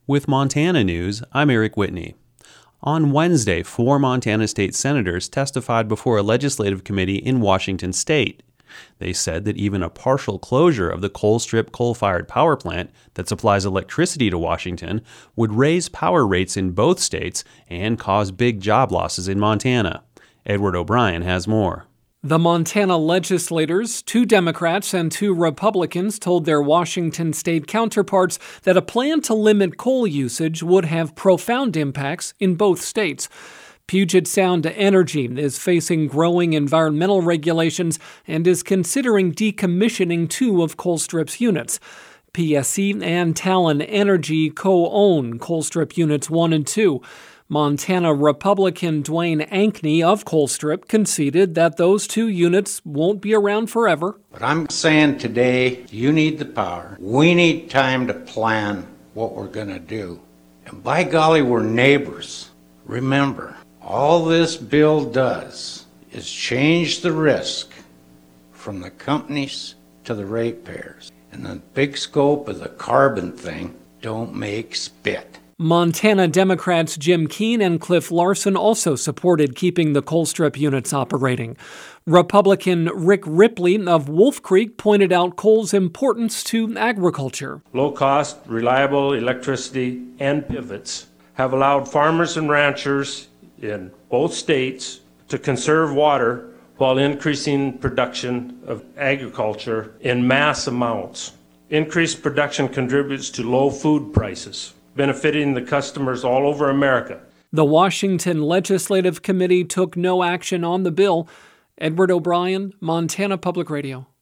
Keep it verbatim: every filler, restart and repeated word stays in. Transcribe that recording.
With Montana News, I'm Eric Whitney. On Wednesday, four Montana state senators testified before a legislative committee in Washington state. They said that even a partial closure of the Colstrip coal-fired power plant that supplies electricity to Washington would raise power rates in both states and cause big job losses in Montana. Edward O'Brien has more. The Montana legislators, two Democrats and two Republicans, told their Washington state counterparts that a plan to limit coal usage would have profound impacts in both states. Puget Sound Energy is facing growing environmental regulations and is considering decommissioning two of Colstrip's units. P S C and Talen Energy co-own Colstrip Units one and two. Montana Republican Dwayne Ankney of Colstrip conceded that those two units won't be around forever. But I'm saying today, you need the power. We need time to plan what we're going to do. And by golly, we're neighbors. Remember, all this bill does is change the risk from the companies to the ratepayers. And the big scope of the carbon thing don't make spit. Montana Democrats Jim Keene and Cliff Larson also supported keeping the Colstrip units operating. Republican Rick Ripley of Wolf Creek pointed out coal's importance to agriculture. Low-cost, reliable electricity and pivots have allowed farmers and ranchers in both states to conserve water while increasing production of agriculture in mass amounts. Increased production contributes to low food prices, benefiting the customers all over America. The Washington Legislative Committee took no action on the bill. Edward O'Brien, Montana Public Radio.